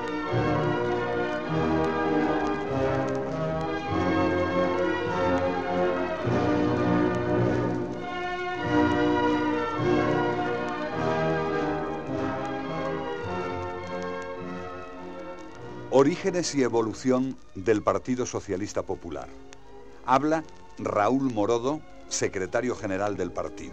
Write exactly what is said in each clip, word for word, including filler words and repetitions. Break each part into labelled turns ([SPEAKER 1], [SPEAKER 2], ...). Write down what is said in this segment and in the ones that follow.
[SPEAKER 1] Orígenes y evolución del Partido Socialista Popular. Habla Raúl Morodo, secretario general del partido.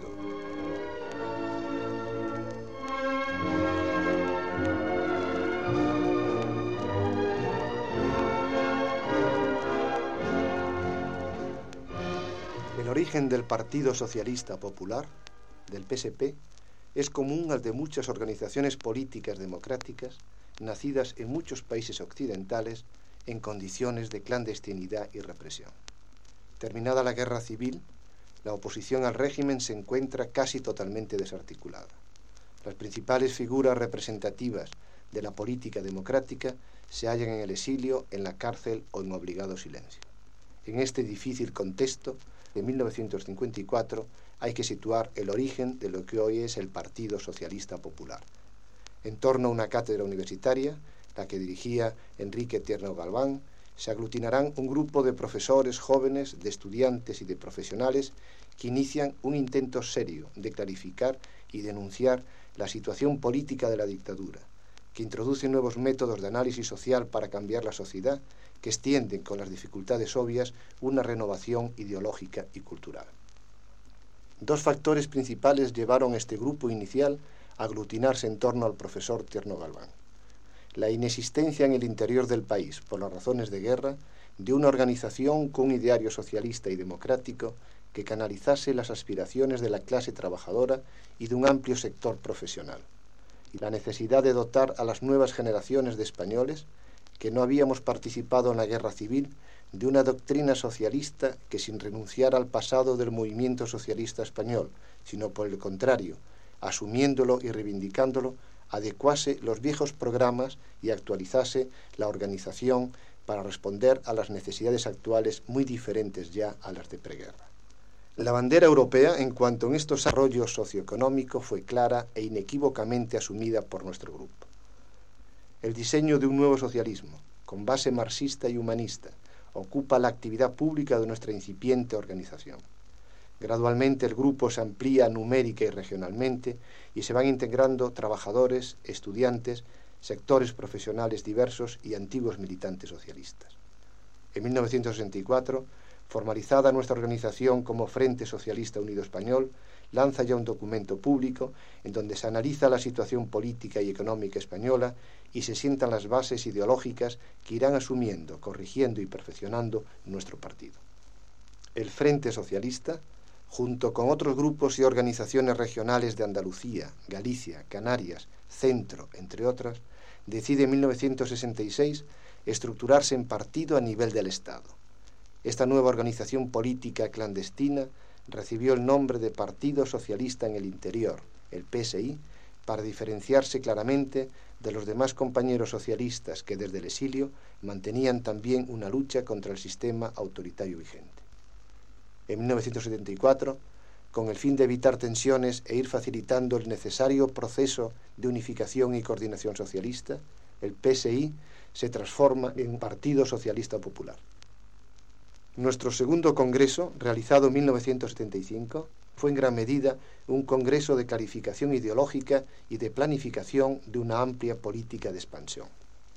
[SPEAKER 2] El origen del Partido Socialista Popular, del P S P, es común al de muchas organizaciones políticas democráticas nacidas en muchos países occidentales en condiciones de clandestinidad y represión. Terminada la guerra civil, la oposición al régimen se encuentra casi totalmente desarticulada. Las principales figuras representativas de la política democrática se hallan en el exilio, en la cárcel o en obligado silencio. En este difícil contexto, de mil novecientos cincuenta y cuatro, hay que situar el origen de lo que hoy es el Partido Socialista Popular. En torno a una cátedra universitaria, la que dirigía Enrique Tierno Galván, se aglutinarán un grupo de profesores jóvenes, de estudiantes y de profesionales que inician un intento serio de clarificar y denunciar la situación política de la dictadura, que introducen nuevos métodos de análisis social para cambiar la sociedad, que extienden con las dificultades obvias una renovación ideológica y cultural. Dos factores principales llevaron a este grupo inicial a aglutinarse en torno al profesor Tierno Galván: la inexistencia en el interior del país, por las razones de guerra, de una organización con un ideario socialista y democrático que canalizase las aspiraciones de la clase trabajadora y de un amplio sector profesional, y la necesidad de dotar a las nuevas generaciones de españoles que no habíamos participado en la guerra civil de una doctrina socialista que, sin renunciar al pasado del movimiento socialista español, sino por el contrario, asumiéndolo y reivindicándolo, adecuase los viejos programas y actualizase la organización para responder a las necesidades actuales muy diferentes ya a las de preguerra. La bandera europea en cuanto a estos desarrollos socioeconómicos fue clara e inequívocamente asumida por nuestro grupo. El diseño de un nuevo socialismo, con base marxista y humanista, ocupa la actividad pública de nuestra incipiente organización. Gradualmente el grupo se amplía numérica y regionalmente y se van integrando trabajadores, estudiantes, sectores profesionales diversos y antiguos militantes socialistas. En mil novecientos sesenta y cuatro, formalizada nuestra organización como Frente Socialista Unido Español, lanza ya un documento público en donde se analiza la situación política y económica española y se sientan las bases ideológicas que irán asumiendo, corrigiendo y perfeccionando nuestro partido. El Frente Socialista, junto con otros grupos y organizaciones regionales de Andalucía, Galicia, Canarias, Centro, entre otras, decide en mil novecientos sesenta y seis estructurarse en partido a nivel del Estado. Esta nueva organización política clandestina recibió el nombre de Partido Socialista en el Interior, el P S I, para diferenciarse claramente de los demás compañeros socialistas que desde el exilio mantenían también una lucha contra el sistema autoritario vigente. En mil novecientos setenta y cuatro, con el fin de evitar tensiones e ir facilitando el necesario proceso de unificación y coordinación socialista, el P S I se transforma en Partido Socialista Popular. Nuestro segundo congreso, realizado en mil novecientos setenta y cinco, fue en gran medida un congreso de clarificación ideológica y de planificación de una amplia política de expansión.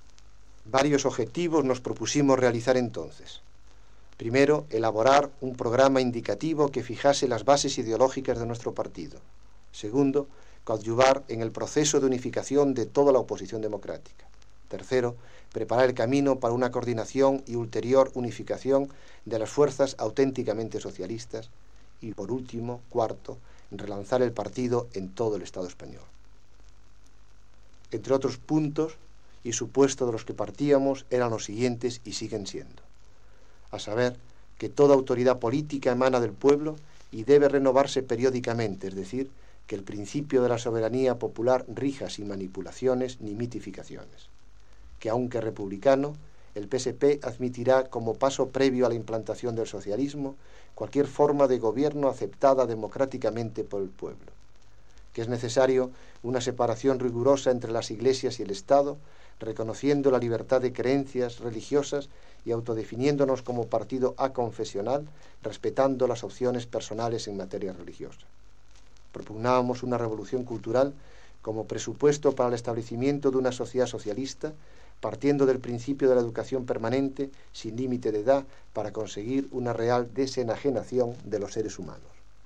[SPEAKER 2] Varios objetivos nos propusimos realizar entonces. Primero, elaborar un programa indicativo que fijase las bases ideológicas de nuestro partido. Segundo, coadyuvar en el proceso de unificación de toda la oposición democrática. Tercero, preparar el camino para una coordinación y ulterior unificación de las fuerzas auténticamente socialistas. Y por último, cuarto, relanzar el partido en todo el Estado español. Entre otros puntos y supuestos de los que partíamos eran los siguientes y siguen siendo: a saber, que toda autoridad política emana del pueblo y debe renovarse periódicamente, es decir, que el principio de la soberanía popular rija sin manipulaciones ni mitificaciones, que aunque republicano, el P S P admitirá como paso previo a la implantación del socialismo cualquier forma de gobierno aceptada democráticamente por el pueblo, que es necesario una separación rigurosa entre las iglesias y el Estado, reconociendo la libertad de creencias religiosas y autodefiniéndonos como partido aconfesional, respetando las opciones personales en materia religiosa. Propugnábamos una revolución cultural como presupuesto para el establecimiento de una sociedad socialista, partiendo del principio de la educación permanente, sin límite de edad, para conseguir una real desenajenación de los seres humanos.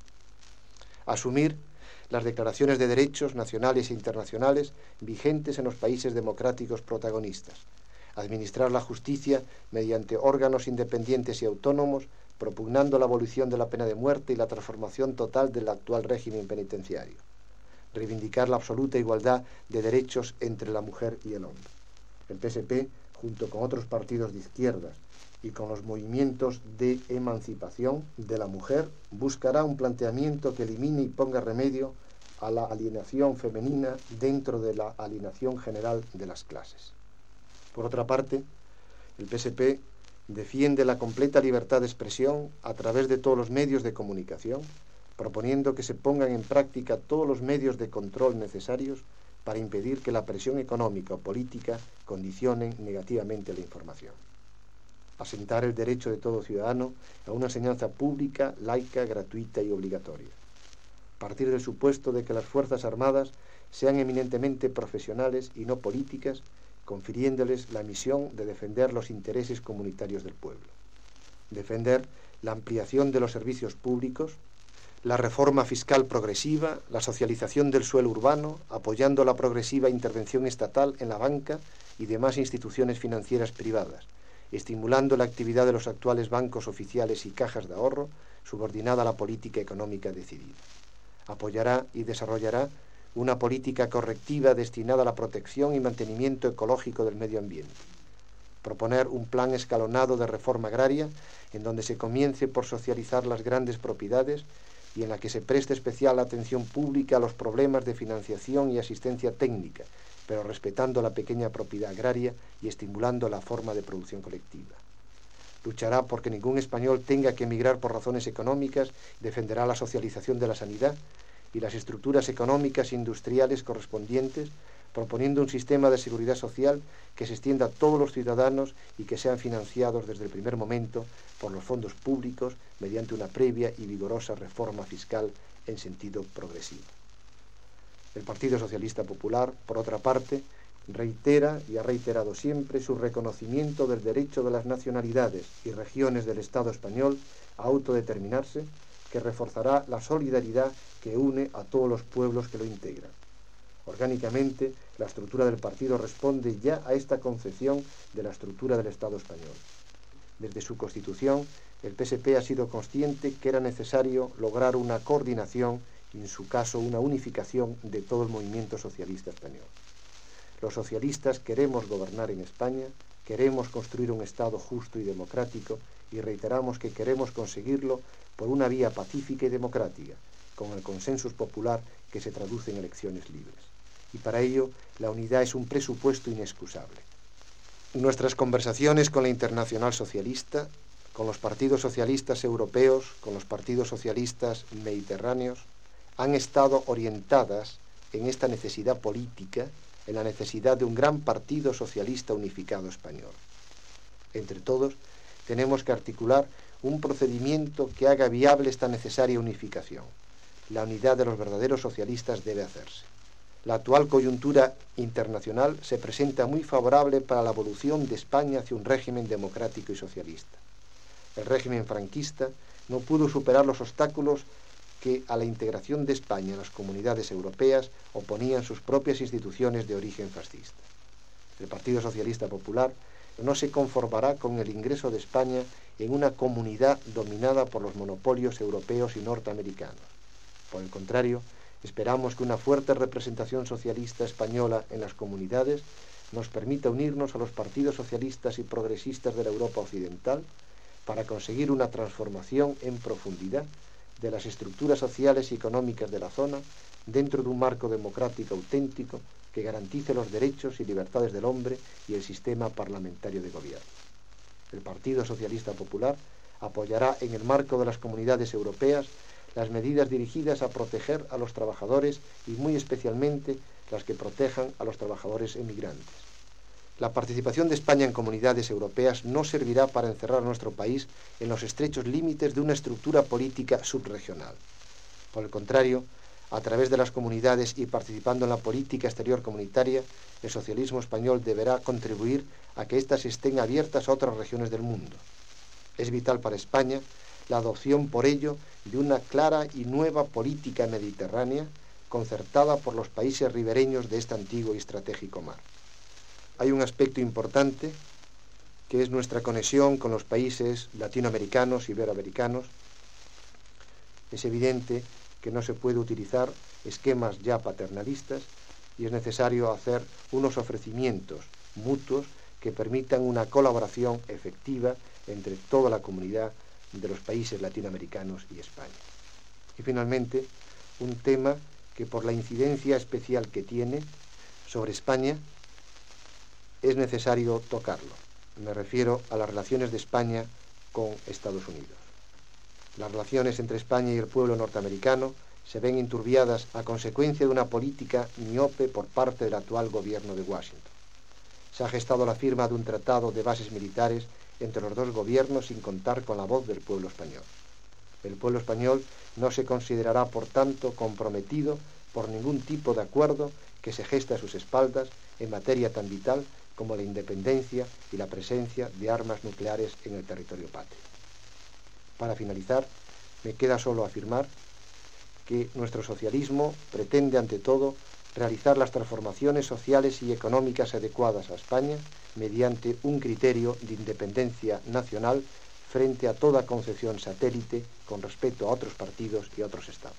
[SPEAKER 2] Asumir las declaraciones de derechos nacionales e internacionales vigentes en los países democráticos protagonistas. Administrar la justicia mediante órganos independientes y autónomos, propugnando la abolición de la pena de muerte y la transformación total del actual régimen penitenciario. Reivindicar la absoluta igualdad de derechos entre la mujer y el hombre. El P S P, junto con otros partidos de izquierdas y con los movimientos de emancipación de la mujer, buscará un planteamiento que elimine y ponga remedio a la alienación femenina dentro de la alienación general de las clases. Por otra parte, el P S P defiende la completa libertad de expresión a través de todos los medios de comunicación, proponiendo que se pongan en práctica todos los medios de control necesarios para impedir que la presión económica o política condicionen negativamente la información. Asentar el derecho de todo ciudadano a una enseñanza pública, laica, gratuita y obligatoria. Partir del supuesto de que las Fuerzas Armadas sean eminentemente profesionales y no políticas, confiriéndoles la misión de defender los intereses comunitarios del pueblo. Defender la ampliación de los servicios públicos, la reforma fiscal progresiva, la socialización del suelo urbano, apoyando la progresiva intervención estatal en la banca y demás instituciones financieras privadas, estimulando la actividad de los actuales bancos oficiales y cajas de ahorro, subordinada a la política económica decidida. Apoyará y desarrollará una política correctiva destinada a la protección y mantenimiento ecológico del medio ambiente. Proponer un plan escalonado de reforma agraria en donde se comience por socializar las grandes propiedades y en la que se preste especial atención pública a los problemas de financiación y asistencia técnica, pero respetando la pequeña propiedad agraria y estimulando la forma de producción colectiva. Luchará porque ningún español tenga que emigrar por razones económicas, defenderá la socialización de la sanidad y las estructuras económicas e industriales correspondientes, proponiendo un sistema de seguridad social que se extienda a todos los ciudadanos y que sean financiados desde el primer momento por los fondos públicos mediante una previa y vigorosa reforma fiscal en sentido progresivo. El Partido Socialista Popular, por otra parte, reitera y ha reiterado siempre su reconocimiento del derecho de las nacionalidades y regiones del Estado español a autodeterminarse, que reforzará la solidaridad que une a todos los pueblos que lo integran. Orgánicamente, la estructura del partido responde ya a esta concepción de la estructura del Estado español. Desde su constitución, el P S P ha sido consciente que era necesario lograr una coordinación y, en su caso, una unificación de todo el movimiento socialista español. Los socialistas queremos gobernar en España, queremos construir un Estado justo y democrático y reiteramos que queremos conseguirlo por una vía pacífica y democrática, con el consenso popular que se traduce en elecciones libres. Y para ello, la unidad es un presupuesto inexcusable. Nuestras conversaciones con la Internacional Socialista, con los partidos socialistas europeos, con los partidos socialistas mediterráneos, han estado orientadas en esta necesidad política, en la necesidad de un gran partido socialista unificado español. Entre todos, tenemos que articular un procedimiento que haga viable esta necesaria unificación. La unidad de los verdaderos socialistas debe hacerse. La actual coyuntura internacional se presenta muy favorable para la evolución de España hacia un régimen democrático y socialista. El régimen franquista no pudo superar los obstáculos que a la integración de España en las comunidades europeas oponían sus propias instituciones de origen fascista. El Partido Socialista Popular no se conformará con el ingreso de España en una comunidad dominada por los monopolios europeos y norteamericanos. Por el contrario, esperamos que una fuerte representación socialista española en las comunidades nos permita unirnos a los partidos socialistas y progresistas de la Europa occidental para conseguir una transformación en profundidad de las estructuras sociales y económicas de la zona dentro de un marco democrático auténtico que garantice los derechos y libertades del hombre y el sistema parlamentario de gobierno. El Partido Socialista Popular apoyará en el marco de las comunidades europeas las medidas dirigidas a proteger a los trabajadores y muy especialmente las que protejan a los trabajadores emigrantes. La participación de España en comunidades europeas no servirá para encerrar a nuestro país en los estrechos límites de una estructura política subregional. Por el contrario, a través de las comunidades y participando en la política exterior comunitaria, el socialismo español deberá contribuir a que éstas estén abiertas a otras regiones del mundo. Es vital para España la adopción, por ello, de una clara y nueva política mediterránea concertada por los países ribereños de este antiguo y estratégico mar. Hay un aspecto importante que es nuestra conexión con los países latinoamericanos y iberoamericanos. Es evidente que no se puede utilizar esquemas ya paternalistas y es necesario hacer unos ofrecimientos mutuos que permitan una colaboración efectiva entre toda la comunidad de los países latinoamericanos y España. Y finalmente, un tema que por la incidencia especial que tiene sobre España es necesario tocarlo. Me refiero a las relaciones de España con Estados Unidos. Las relaciones entre España y el pueblo norteamericano se ven enturbiadas a consecuencia de una política miope por parte del actual gobierno de Washington. Se ha gestado la firma de un tratado de bases militares entre los dos gobiernos sin contar con la voz del pueblo español. El pueblo español no se considerará, por tanto, comprometido por ningún tipo de acuerdo que se geste a sus espaldas en materia tan vital como la independencia y la presencia de armas nucleares en el territorio patrio. Para finalizar, me queda solo afirmar que nuestro socialismo pretende, ante todo, realizar las transformaciones sociales y económicas adecuadas a España mediante un criterio de independencia nacional frente a toda concepción satélite con respecto a otros partidos y otros estados.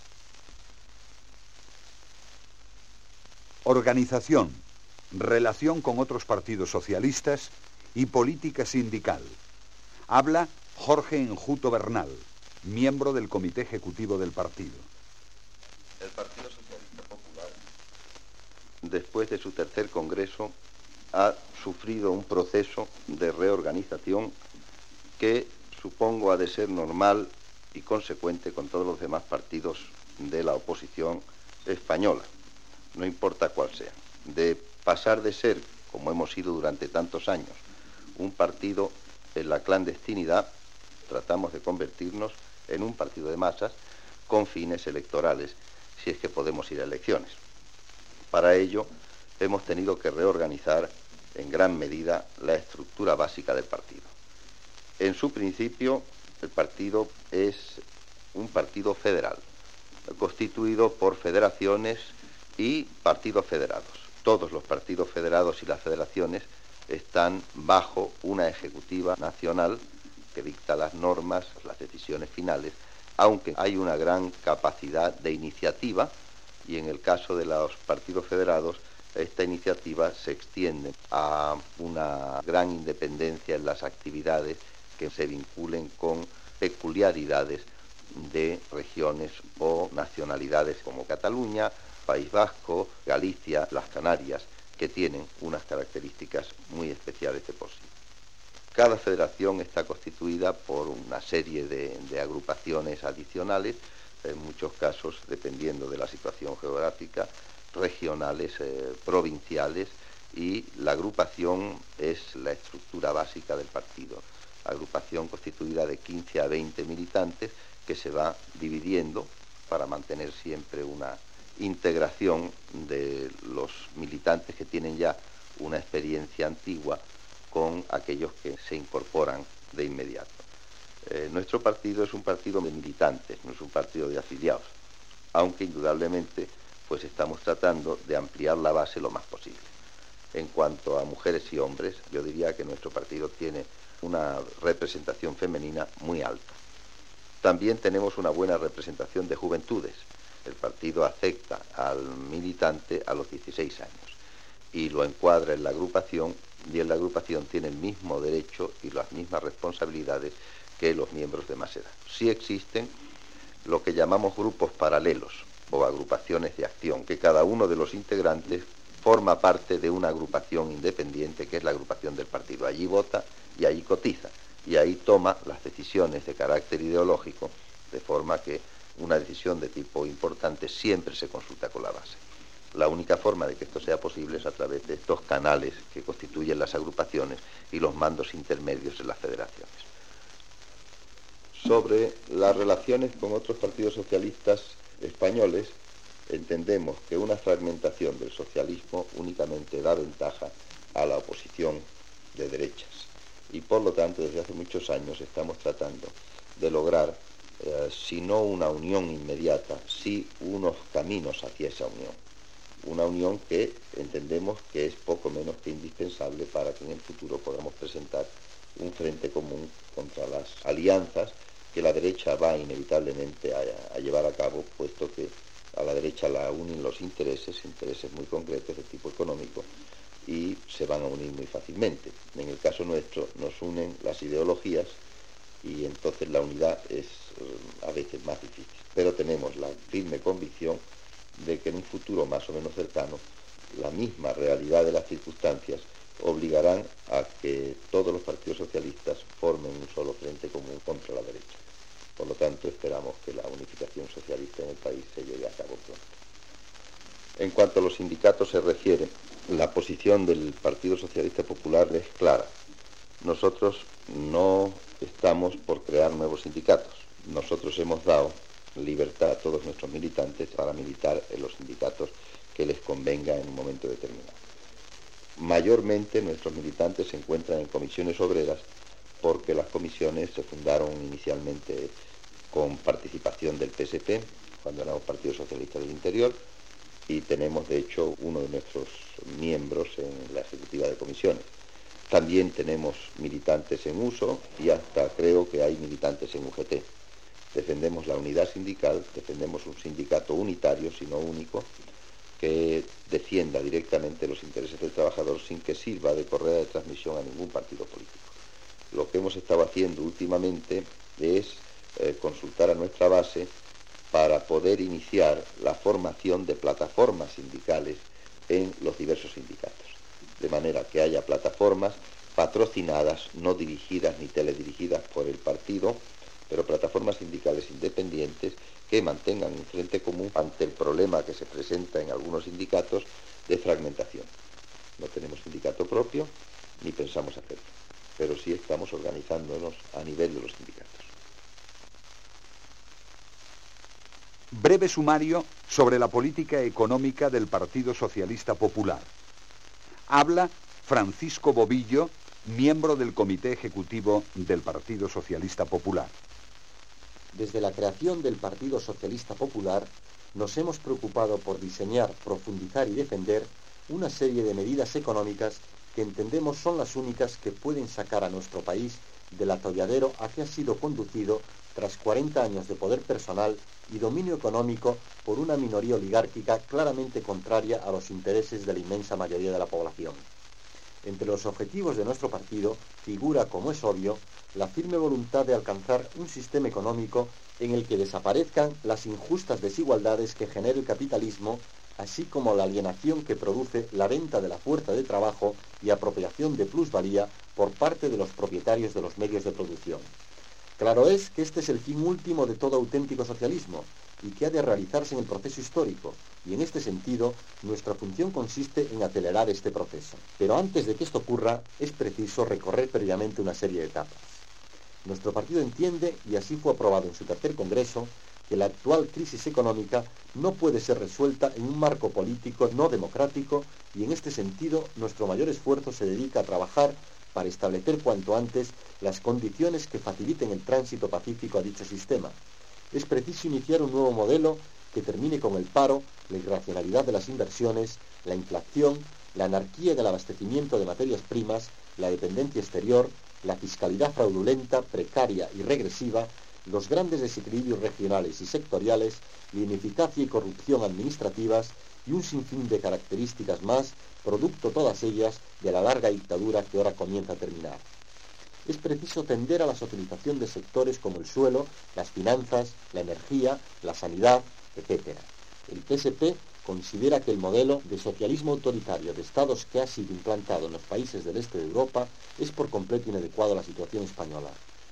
[SPEAKER 1] Organización, relación con otros partidos socialistas y política sindical. Habla Jorge Enjuto Bernal, miembro del Comité Ejecutivo del partido.
[SPEAKER 3] El Partido Socialista Popular, después de su tercer congreso, ha sufrido un proceso de reorganización que supongo ha de ser normal y consecuente con todos los demás partidos de la oposición española, no importa cuál sea. De pasar de ser, como hemos sido durante tantos años, un partido en la clandestinidad, tratamos de convertirnos en un partido de masas con fines electorales, si es que podemos ir a elecciones. Para ello, hemos tenido que reorganizar en gran medida la estructura básica del partido. En su principio, el partido es un partido federal, constituido por federaciones y partidos federados. Todos los partidos federados y las federaciones están bajo una ejecutiva nacional que dicta las normas, las decisiones finales, aunque hay una gran capacidad de iniciativa y en el caso de los partidos federados esta iniciativa se extiende a una gran independencia en las actividades que se vinculen con peculiaridades de regiones o nacionalidades como Cataluña, País Vasco, Galicia, las Canarias, que tienen unas características muy especiales de por sí. Cada federación está constituida por una serie de, de agrupaciones adicionales, en muchos casos, dependiendo de la situación geográfica, regionales, eh, provinciales, y la agrupación es la estructura básica del partido. Agrupación constituida de quince a veinte militantes que se va dividiendo para mantener siempre una integración de los militantes que tienen ya una experiencia antigua con aquellos que se incorporan de inmediato. Eh, nuestro partido es un partido de militantes, no es un partido de afiliados, aunque indudablemente pues estamos tratando de ampliar la base lo más posible. En cuanto a mujeres y hombres, yo diría que nuestro partido tiene una representación femenina muy alta. También tenemos una buena representación de juventudes. El partido acepta al militante a los dieciséis años y lo encuadra en la agrupación, y en la agrupación tiene el mismo derecho y las mismas responsabilidades que los miembros de más edad. Sí existen lo que llamamos grupos paralelos o agrupaciones de acción, que cada uno de los integrantes forma parte de una agrupación independiente, que es la agrupación del partido. Allí vota y allí cotiza, y ahí toma las decisiones de carácter ideológico, de forma que una decisión de tipo importante, siempre se consulta con la base. La única forma de que esto sea posible es a través de estos canales que constituyen las agrupaciones y los mandos intermedios en las federaciones. Sobre las relaciones con otros partidos socialistas españoles, entendemos que una fragmentación del socialismo únicamente da ventaja a la oposición de derechas y por lo tanto desde hace muchos años estamos tratando de lograr, eh, si no una unión inmediata, sí unos caminos hacia esa unión. Una unión que entendemos que es poco menos que indispensable para que en el futuro podamos presentar un frente común contra las alianzas que la derecha va inevitablemente a, a llevar a cabo, puesto que a la derecha la unen los intereses, intereses muy concretos de tipo económico, y se van a unir muy fácilmente. En el caso nuestro nos unen las ideologías y entonces la unidad es a veces más difícil. Pero tenemos la firme convicción de que en un futuro más o menos cercano la misma realidad de las circunstancias obligarán a que todos los partidos socialistas formen un solo frente común contra la derecha. Por lo tanto, esperamos que la unificación socialista en el país se lleve a cabo pronto. En cuanto a los sindicatos se refiere, la posición del Partido Socialista Popular es clara. Nosotros no estamos por crear nuevos sindicatos. Nosotros hemos dado libertad a todos nuestros militantes para militar en los sindicatos que les convenga en un momento determinado. Mayormente nuestros militantes se encuentran en comisiones obreras porque las comisiones se fundaron inicialmente con participación del P S P, cuando éramos Partido Socialista del Interior, y tenemos de hecho uno de nuestros miembros en la ejecutiva de comisiones. También tenemos militantes en uso y hasta creo que hay militantes en U G T. Defendemos la unidad sindical, defendemos un sindicato unitario, sino único, que defienda directamente los intereses del trabajador sin que sirva de correa de transmisión a ningún partido político. Lo que hemos estado haciendo últimamente es eh, consultar a nuestra base para poder iniciar la formación de plataformas sindicales en los diversos sindicatos, de manera que haya plataformas patrocinadas, no dirigidas ni teledirigidas por el partido, pero plataformas sindicales independientes que mantengan un frente común ante el problema que se presenta en algunos sindicatos de fragmentación. No tenemos sindicato propio ni pensamos hacerlo, pero sí estamos organizándonos a nivel de los sindicatos.
[SPEAKER 1] Breve sumario sobre la política económica del Partido Socialista Popular. Habla Francisco Bobillo, miembro del Comité Ejecutivo del Partido Socialista Popular.
[SPEAKER 4] Desde la creación del Partido Socialista Popular nos hemos preocupado por diseñar, profundizar y defender una serie de medidas económicas que entendemos son las únicas que pueden sacar a nuestro país del atolladero a que ha sido conducido tras cuarenta años de poder personal y dominio económico por una minoría oligárquica claramente contraria a los intereses de la inmensa mayoría de la población. Entre los objetivos de nuestro partido figura, como es obvio, la firme voluntad de alcanzar un sistema económico en el que desaparezcan las injustas desigualdades que genera el capitalismo, así como la alienación que produce la venta de la fuerza de trabajo y apropiación de plusvalía por parte de los propietarios de los medios de producción. Claro es que este es el fin último de todo auténtico socialismo y que ha de realizarse en el proceso histórico, y en este sentido nuestra función consiste en acelerar este proceso. Pero antes de que esto ocurra es preciso recorrer previamente una serie de etapas. Nuestro partido entiende, y así fue aprobado en su tercer congreso, que la actual crisis económica no puede ser resuelta en un marco político no democrático, y en este sentido nuestro mayor esfuerzo se dedica a trabajar para establecer cuanto antes las condiciones que faciliten el tránsito pacífico a dicho sistema. Es preciso iniciar un nuevo modelo que termine con el paro, la irracionalidad de las inversiones, la inflación, la anarquía en el abastecimiento de materias primas, la dependencia exterior, la fiscalidad fraudulenta, precaria y regresiva, los grandes desequilibrios regionales y sectoriales, la ineficacia y corrupción administrativas y un sinfín de características más, producto todas ellas de la larga dictadura que ahora comienza a terminar. Es preciso tender a la socialización de sectores como el suelo, las finanzas, la energía, la sanidad, etcétera. El P S P considera que el modelo de socialismo autoritario de estados que ha sido implantado en los países del este de Europa es por completo inadecuado a la situación española.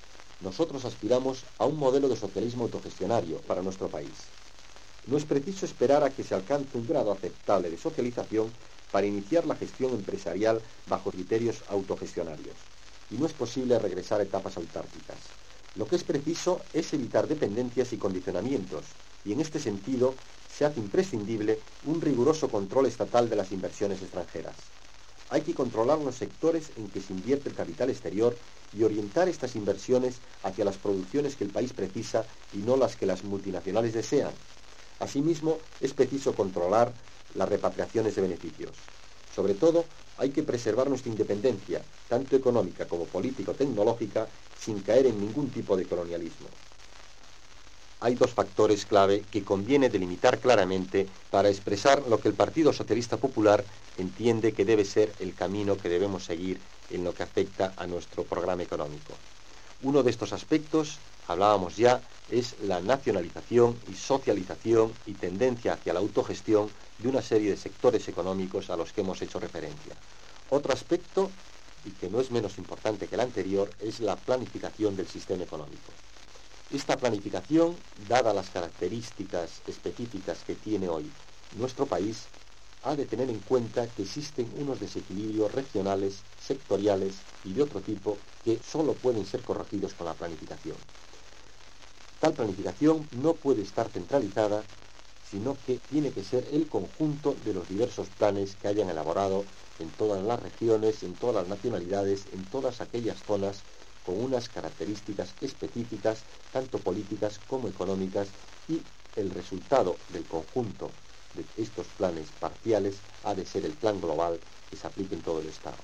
[SPEAKER 4] Nosotros aspiramos a un modelo de socialismo autogestionario para nuestro país. No es preciso esperar a que se alcance un grado aceptable de socialización para iniciar la gestión empresarial bajo criterios autogestionarios. Y no es posible regresar a etapas autárquicas. Lo que es preciso es evitar dependencias y condicionamientos, y en este sentido se hace imprescindible un riguroso control estatal de las inversiones extranjeras. Hay que controlar los sectores en que se invierte el capital exterior y orientar estas inversiones hacia las producciones que el país precisa y no las que las multinacionales desean. Asimismo, es preciso controlar las repatriaciones de beneficios. Sobre todo, hay que preservar nuestra independencia, tanto económica como político-tecnológica, sin caer en ningún tipo de colonialismo. Hay dos factores clave que conviene delimitar claramente para expresar lo que el Partido Socialista Popular entiende que debe ser el camino que debemos seguir en lo que afecta a nuestro programa económico. Uno de estos aspectos, hablábamos ya, es la nacionalización y socialización y tendencia hacia la autogestión de una serie de sectores económicos a los que hemos hecho referencia. Otro aspecto, y que no es menos importante que el anterior, es la planificación del sistema económico. Esta planificación, dada las características específicas que tiene hoy nuestro país, ha de tener en cuenta que existen unos desequilibrios regionales, sectoriales y de otro tipo que solo pueden ser corregidos con la planificación. Tal planificación no puede estar centralizada, sino que tiene que ser el conjunto de los diversos planes que hayan elaborado en todas las regiones, en todas las nacionalidades, en todas aquellas zonas con unas características específicas, tanto políticas como económicas, y el resultado del conjunto de estos planes parciales ha de ser el plan global que se aplique en todo el Estado.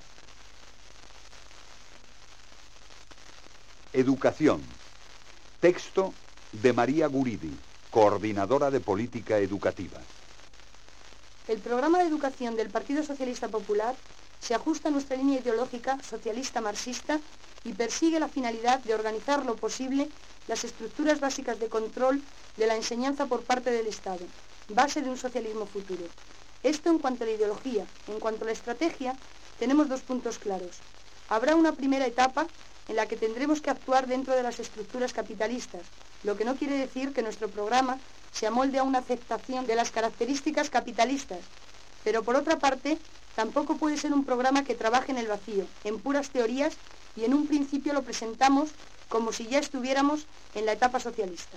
[SPEAKER 1] Educación. Texto de María Guridi, coordinadora de política educativa.
[SPEAKER 5] El programa de educación del Partido Socialista Popular se ajusta a nuestra línea ideológica socialista marxista y persigue la finalidad de organizar lo posible las estructuras básicas de control de la enseñanza por parte del Estado, base de un socialismo futuro. Esto en cuanto a la ideología. En cuanto a la estrategia, tenemos dos puntos claros. Habrá una primera etapa en la que tendremos que actuar dentro de las estructuras capitalistas, lo que no quiere decir que nuestro programa se amolde a una aceptación de las características capitalistas, pero por otra parte, tampoco puede ser un programa que trabaje en el vacío, en puras teorías, y en un principio lo presentamos como si ya estuviéramos en la etapa socialista.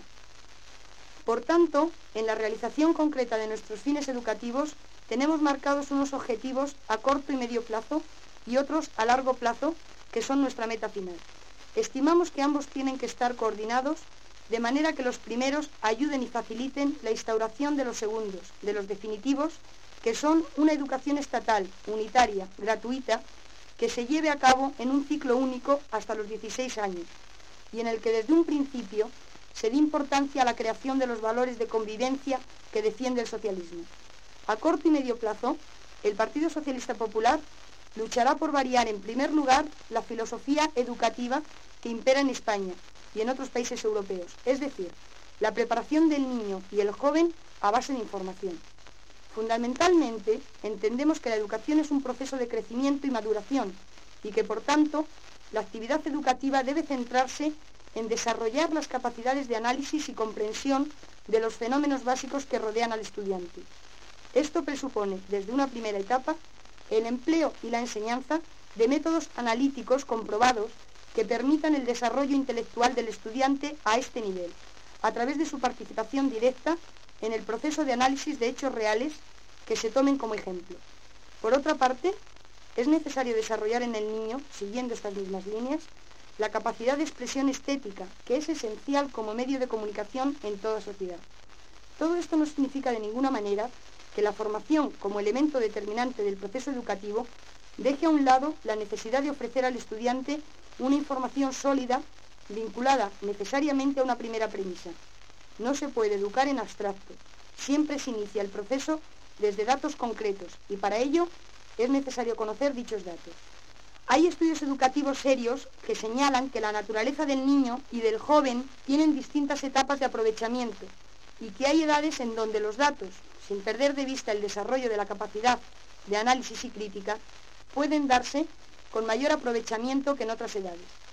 [SPEAKER 5] Por tanto, en la realización concreta de nuestros fines educativos, tenemos marcados unos objetivos a corto y medio plazo y otros a largo plazo, que son nuestra meta final. Estimamos que ambos tienen que estar coordinados de manera que los primeros ayuden y faciliten la instauración de los segundos, de los definitivos, que son una educación estatal, unitaria, gratuita, que se lleve a cabo en un ciclo único hasta los dieciséis años, y en el que desde un principio se dé importancia a la creación de los valores de convivencia que defiende el socialismo. A corto y medio plazo, el Partido Socialista Popular luchará por variar, en primer lugar, la filosofía educativa que impera en España y en otros países europeos, es decir, la preparación del niño y el joven a base de información. Fundamentalmente, entendemos que la educación es un proceso de crecimiento y maduración y que, por tanto, la actividad educativa debe centrarse en desarrollar las capacidades de análisis y comprensión de los fenómenos básicos que rodean al estudiante. Esto presupone, desde una primera etapa, el empleo y la enseñanza de métodos analíticos comprobados que permitan el desarrollo intelectual del estudiante a este nivel, a través de su participación directa en el proceso de análisis de hechos reales que se tomen como ejemplo. Por otra parte, es necesario desarrollar en el niño, siguiendo estas mismas líneas, la capacidad de expresión estética, que es esencial como medio de comunicación en toda sociedad. Todo esto no significa de ninguna manera que la formación como elemento determinante del proceso educativo deje a un lado la necesidad de ofrecer al estudiante una información sólida vinculada necesariamente a una primera premisa. No se puede educar en abstracto. Siempre se inicia el proceso desde datos concretos y para ello es necesario conocer dichos datos. Hay estudios educativos serios que señalan que la naturaleza del niño y del joven tienen distintas etapas de aprovechamiento y que hay edades en donde los datos, sin perder de vista el desarrollo de la capacidad de análisis y crítica, pueden darse con mayor aprovechamiento que en otras edades.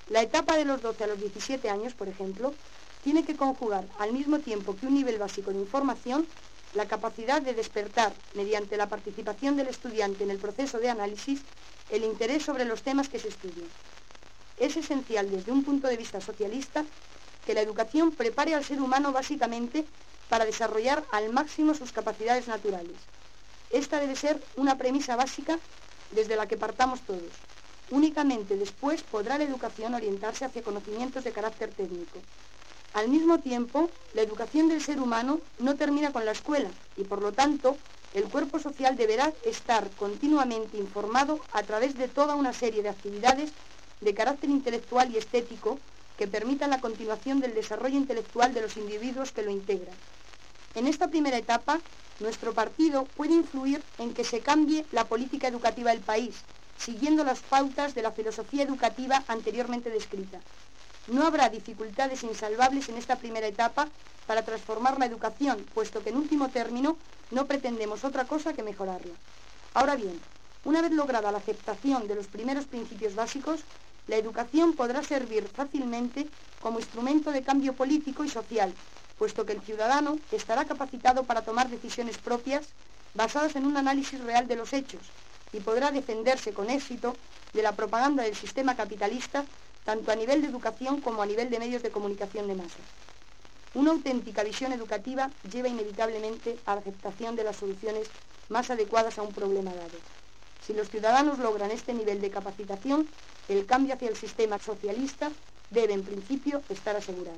[SPEAKER 5] La etapa de los doce a los diecisiete años, por ejemplo, tiene que conjugar al mismo tiempo que un nivel básico de información, la capacidad de despertar, mediante la participación del estudiante en el proceso de análisis, el interés sobre los temas que se estudian. Es esencial desde un punto de vista socialista que la educación prepare al ser humano básicamente para desarrollar al máximo sus capacidades naturales. Esta debe ser una premisa básica desde la que partamos todos. Únicamente después podrá la educación orientarse hacia conocimientos de carácter técnico. Al mismo tiempo, la educación del ser humano no termina con la escuela y, por lo tanto, el cuerpo social deberá estar continuamente informado a través de toda una serie de actividades de carácter intelectual y estético que permitan la continuación del desarrollo intelectual de los individuos que lo integran. En esta primera etapa, nuestro partido puede influir en que se cambie la política educativa del país, siguiendo las pautas de la filosofía educativa anteriormente descrita. No habrá dificultades insalvables en esta primera etapa para transformar la educación, puesto que en último término no pretendemos otra cosa que mejorarla. Ahora bien, una vez lograda la aceptación de los primeros principios básicos, la educación podrá servir fácilmente como instrumento de cambio político y social, puesto que el ciudadano estará capacitado para tomar decisiones propias basadas en un análisis real de los hechos y podrá defenderse con éxito de la propaganda del sistema capitalista tanto a nivel de educación como a nivel de medios de comunicación de masas. Una auténtica visión educativa lleva inevitablemente a la aceptación de las soluciones más adecuadas a un problema dado. Si los ciudadanos logran este nivel de capacitación, el cambio hacia el sistema socialista debe en principio estar asegurado.